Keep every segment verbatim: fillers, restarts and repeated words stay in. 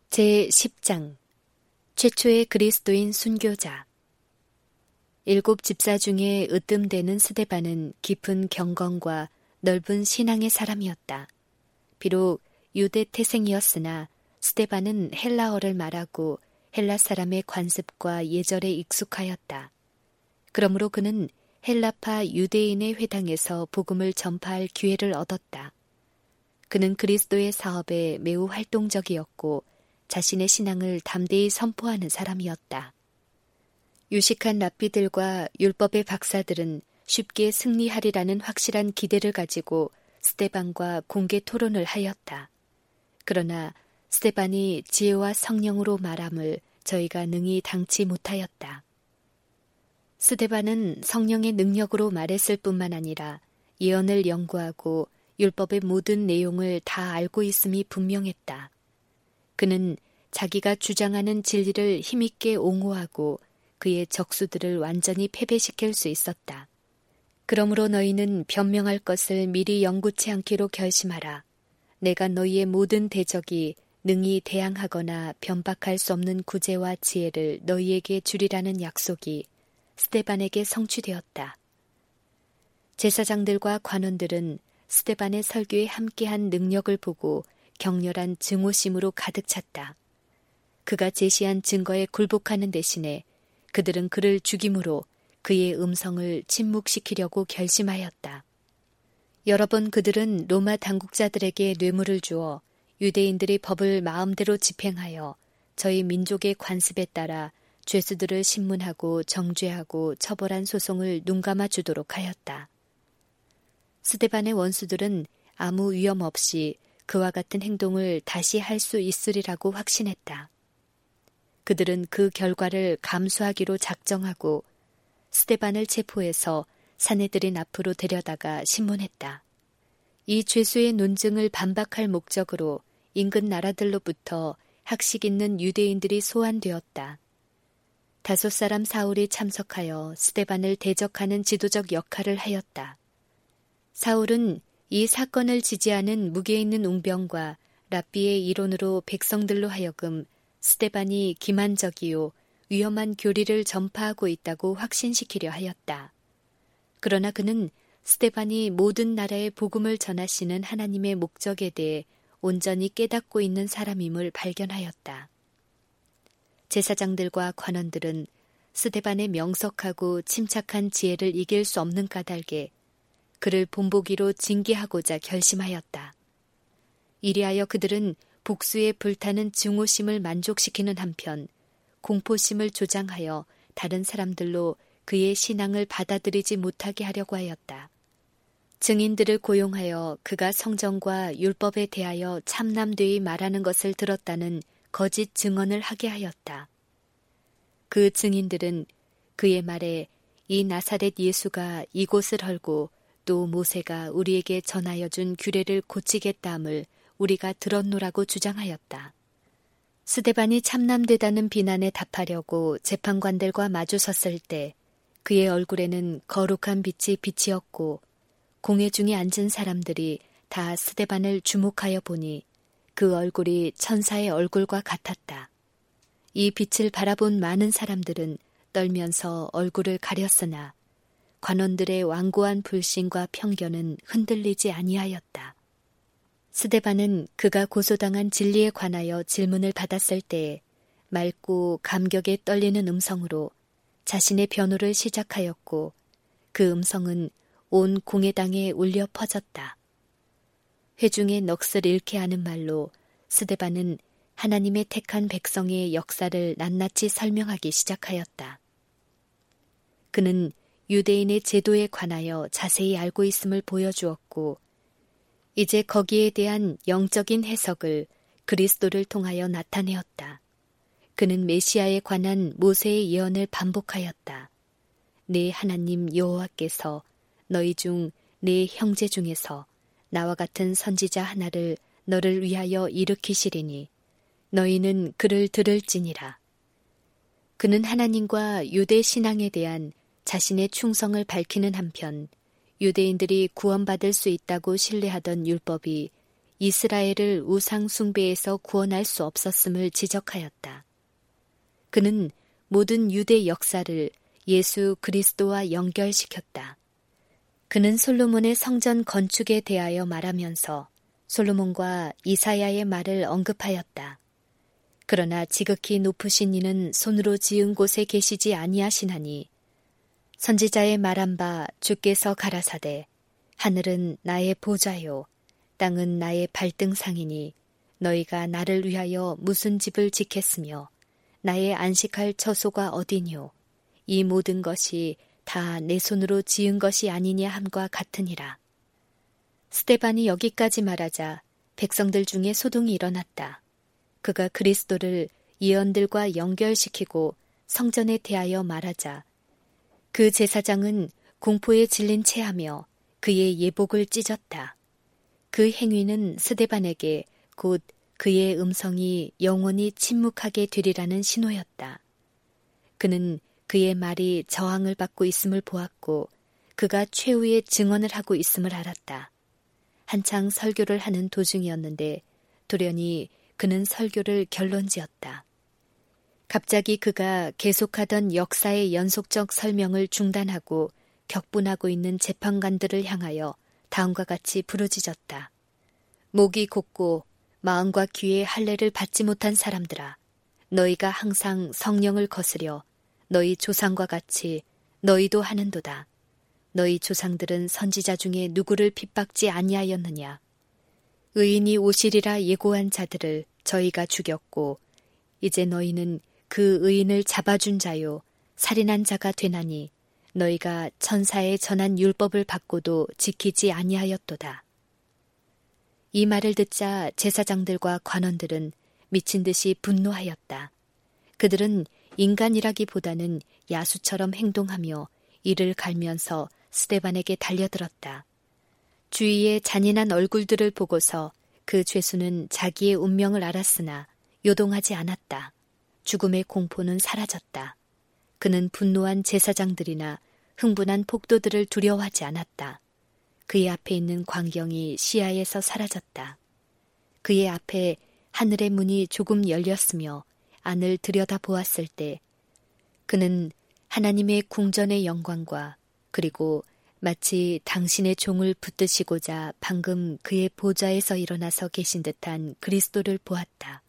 제십 장 최초의 그리스도인 순교자. 일곱 집사 중에 으뜸되는 스데반은 깊은 경건과 넓은 신앙의 사람이었다. 비록 유대 태생이었으나 스데반은 헬라어를 말하고 헬라 사람의 관습과 예절에 익숙하였다. 그러므로 그는 헬라파 유대인의 회당에서 복음을 전파할 기회를 얻었다. 그는 그리스도의 사업에 매우 활동적이었고 자신의 신앙을 담대히 선포하는 사람이었다. 유식한 랍비들과 율법의 박사들은 쉽게 승리하리라는 확실한 기대를 가지고 스데반과 공개 토론을 하였다. 그러나 스데반이 지혜와 성령으로 말함을 저희가 능히 당치 못하였다. 스데반은 성령의 능력으로 말했을 뿐만 아니라 예언을 연구하고 율법의 모든 내용을 다 알고 있음이 분명했다. 그는 자기가 주장하는 진리를 힘있게 옹호하고 그의 적수들을 완전히 패배시킬 수 있었다. 그러므로 너희는 변명할 것을 미리 영구치 않기로 결심하라. 내가 너희의 모든 대적이 능히 대항하거나 변박할 수 없는 구제와 지혜를 너희에게 주리라는 약속이 스데반에게 성취되었다. 제사장들과 관원들은 스데반의 설교에 함께한 능력을 보고 격렬한 증오심으로 가득 찼다. 그가 제시한 증거에 굴복하는 대신에 그들은 그를 죽임으로 그의 음성을 침묵시키려고 결심하였다. 여러 번 그들은 로마 당국자들에게 뇌물을 주어 유대인들의 법을 마음대로 집행하여 저희 민족의 관습에 따라 죄수들을 신문하고 정죄하고 처벌한 소송을 눈감아 주도록 하였다. 스데반의 원수들은 아무 위험 없이 그와 같은 행동을 다시 할 수 있으리라고 확신했다. 그들은 그 결과를 감수하기로 작정하고 스데반을 체포해서 사내들인 앞으로 데려다가 신문했다. 이 죄수의 논증을 반박할 목적으로 인근 나라들로부터 학식 있는 유대인들이 소환되었다. 다섯 사람 사울이 참석하여 스데반을 대적하는 지도적 역할을 하였다. 사울은 이 사건을 지지하는 무게 있는 웅병과 랍비의 이론으로 백성들로 하여금 스데반이 기만적이요 위험한 교리를 전파하고 있다고 확신시키려 하였다. 그러나 그는 스데반이 모든 나라에 복음을 전하시는 하나님의 목적에 대해 온전히 깨닫고 있는 사람임을 발견하였다. 제사장들과 관원들은 스데반의 명석하고 침착한 지혜를 이길 수 없는 까닭에 그를 본보기로 징계하고자 결심하였다. 이리하여 그들은 복수에 불타는 증오심을 만족시키는 한편 공포심을 조장하여 다른 사람들로 그의 신앙을 받아들이지 못하게 하려고 하였다. 증인들을 고용하여 그가 성경과 율법에 대하여 참남되이 말하는 것을 들었다는 거짓 증언을 하게 하였다. 그 증인들은 그의 말에 이 나사렛 예수가 이곳을 헐고 또 모세가 우리에게 전하여 준 규례를 고치겠다함을 우리가 들었노라고 주장하였다. 스데반이 참남되다는 비난에 답하려고 재판관들과 마주 섰을 때 그의 얼굴에는 거룩한 빛이 비치었고 공회 중에 앉은 사람들이 다 스데반을 주목하여 보니 그 얼굴이 천사의 얼굴과 같았다. 이 빛을 바라본 많은 사람들은 떨면서 얼굴을 가렸으나 관원들의 완고한 불신과 편견은 흔들리지 아니하였다. 스데반은 그가 고소당한 진리에 관하여 질문을 받았을 때에 맑고 감격에 떨리는 음성으로 자신의 변호를 시작하였고 그 음성은 온 공회당에 울려 퍼졌다. 회중의 넋을 잃게 하는 말로 스데반은 하나님의 택한 백성의 역사를 낱낱이 설명하기 시작하였다. 그는 유대인의 제도에 관하여 자세히 알고 있음을 보여주었고 이제 거기에 대한 영적인 해석을 그리스도를 통하여 나타내었다. 그는 메시아에 관한 모세의 예언을 반복하였다. 내 하나님 여호와께서 너희 중 내 형제 중에서 나와 같은 선지자 하나를 너를 위하여 일으키시리니 너희는 그를 들을지니라. 그는 하나님과 유대 신앙에 대한 자신의 충성을 밝히는 한편 유대인들이 구원받을 수 있다고 신뢰하던 율법이 이스라엘을 우상 숭배에서 구원할 수 없었음을 지적하였다. 그는 모든 유대 역사를 예수 그리스도와 연결시켰다. 그는 솔로몬의 성전 건축에 대하여 말하면서 솔로몬과 이사야의 말을 언급하였다. 그러나 지극히 높으신 이는 손으로 지은 곳에 계시지 아니하시나니 선지자의 말한 바 주께서 가라사대 하늘은 나의 보좌요 땅은 나의 발등상이니 너희가 나를 위하여 무슨 집을 짓겠으며 나의 안식할 처소가 어디뇨 이 모든 것이 다 내 손으로 지은 것이 아니냐 함과 같으니라. 스데반이 여기까지 말하자 백성들 중에 소동이 일어났다. 그가 그리스도를 예언들과 연결시키고 성전에 대하여 말하자 그 제사장은 공포에 질린 채하며 그의 예복을 찢었다. 그 행위는 스데반에게 곧 그의 음성이 영원히 침묵하게 되리라는 신호였다. 그는 그의 말이 저항을 받고 있음을 보았고 그가 최후의 증언을 하고 있음을 알았다. 한창 설교를 하는 도중이었는데 돌연히 그는 설교를 결론지었다. 갑자기 그가 계속하던 역사의 연속적 설명을 중단하고 격분하고 있는 재판관들을 향하여 다음과 같이 부르짖었다. 목이 곧고 마음과 귀의 할례를 받지 못한 사람들아, 너희가 항상 성령을 거스려 너희 조상과 같이 너희도 하는도다. 너희 조상들은 선지자 중에 누구를 핍박지 아니하였느냐. 의인이 오시리라 예고한 자들을 저희가 죽였고 이제 너희는 그 의인을 잡아준 자요 살인한 자가 되나니 너희가 천사의 전한 율법을 받고도 지키지 아니하였도다. 이 말을 듣자 제사장들과 관원들은 미친 듯이 분노하였다. 그들은 인간이라기보다는 야수처럼 행동하며 이를 갈면서 스데반에게 달려들었다. 주위의 잔인한 얼굴들을 보고서 그 죄수는 자기의 운명을 알았으나 요동하지 않았다. 죽음의 공포는 사라졌다. 그는 분노한 제사장들이나 흥분한 폭도들을 두려워하지 않았다. 그의 앞에 있는 광경이 시야에서 사라졌다. 그의 앞에 하늘의 문이 조금 열렸으며 안을 들여다보았을 때 그는 하나님의 궁전의 영광과 그리고 마치 당신의 종을 붙드시고자 방금 그의 보좌에서 일어나서 계신 듯한 그리스도를 보았다.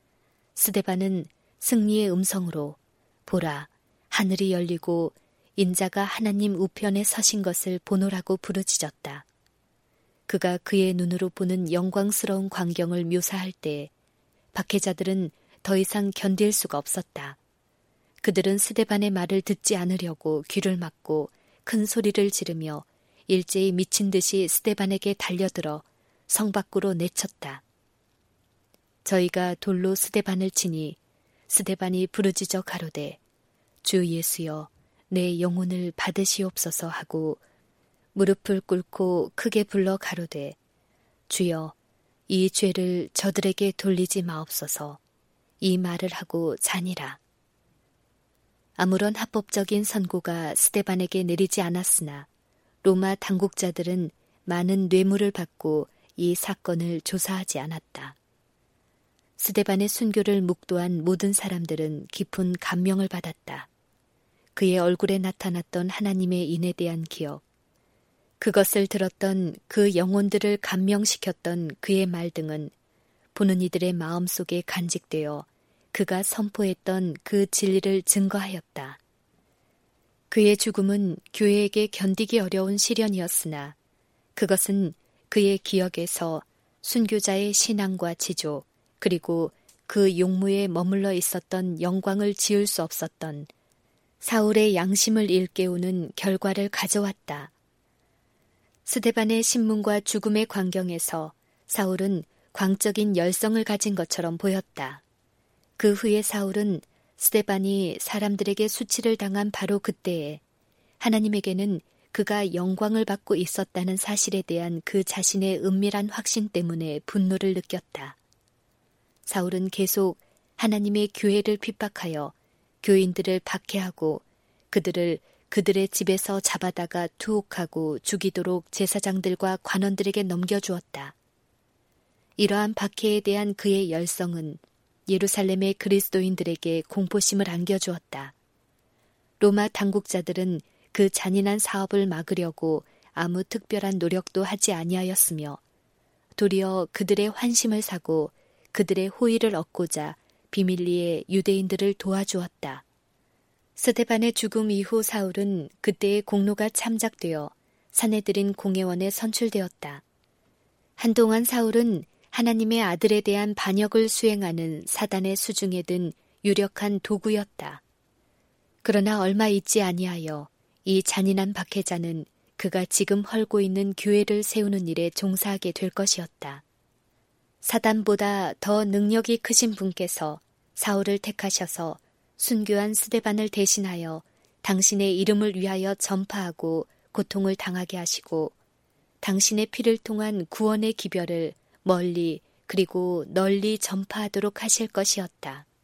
스데반은 승리의 음성으로 보라, 하늘이 열리고 인자가 하나님 우편에 서신 것을 보노라고 부르짖었다. 그가 그의 눈으로 보는 영광스러운 광경을 묘사할 때 박해자들은 더 이상 견딜 수가 없었다. 그들은 스데반의 말을 듣지 않으려고 귀를 막고 큰 소리를 지르며 일제히 미친 듯이 스데반에게 달려들어 성 밖으로 내쳤다. 저희가 돌로 스데반을 치니 스데반이 부르짖어 가로되 주 예수여 내 영혼을 받으시옵소서 하고 무릎을 꿇고 크게 불러 가로되 주여 이 죄를 저들에게 돌리지 마옵소서. 이 말을 하고 자니라. 아무런 합법적인 선고가 스데반에게 내리지 않았으나 로마 당국자들은 많은 뇌물을 받고 이 사건을 조사하지 않았다. 스데반의 순교를 묵도한 모든 사람들은 깊은 감명을 받았다. 그의 얼굴에 나타났던 하나님의 인에 대한 기억, 그것을 들었던 그 영혼들을 감명시켰던 그의 말 등은 보는 이들의 마음속에 간직되어 그가 선포했던 그 진리를 증거하였다. 그의 죽음은 교회에게 견디기 어려운 시련이었으나 그것은 그의 기억에서 순교자의 신앙과 지조 그리고 그 용무에 머물러 있었던 영광을 지을 수 없었던 사울의 양심을 일깨우는 결과를 가져왔다. 스데반의 신문과 죽음의 광경에서 사울은 광적인 열성을 가진 것처럼 보였다. 그 후에 사울은 스데반이 사람들에게 수치를 당한 바로 그때에 하나님에게는 그가 영광을 받고 있었다는 사실에 대한 그 자신의 은밀한 확신 때문에 분노를 느꼈다. 사울은 계속 하나님의 교회를 핍박하여 교인들을 박해하고 그들을 그들의 집에서 잡아다가 투옥하고 죽이도록 제사장들과 관원들에게 넘겨주었다. 이러한 박해에 대한 그의 열성은 예루살렘의 그리스도인들에게 공포심을 안겨주었다. 로마 당국자들은 그 잔인한 사업을 막으려고 아무 특별한 노력도 하지 아니하였으며 도리어 그들의 환심을 사고 그들의 호의를 얻고자 비밀리에 유대인들을 도와주었다. 스데반의 죽음 이후 사울은 그때의 공로가 참작되어 사내들인 공회원에 선출되었다. 한동안 사울은 하나님의 아들에 대한 반역을 수행하는 사단의 수중에 든 유력한 도구였다. 그러나 얼마 있지 아니하여 이 잔인한 박해자는 그가 지금 헐고 있는 교회를 세우는 일에 종사하게 될 것이었다. 사단보다 더 능력이 크신 분께서 사울을 택하셔서 순교한 스데반을 대신하여 당신의 이름을 위하여 전파하고 고통을 당하게 하시고 당신의 피를 통한 구원의 기별을 멀리 그리고 널리 전파하도록 하실 것이었다.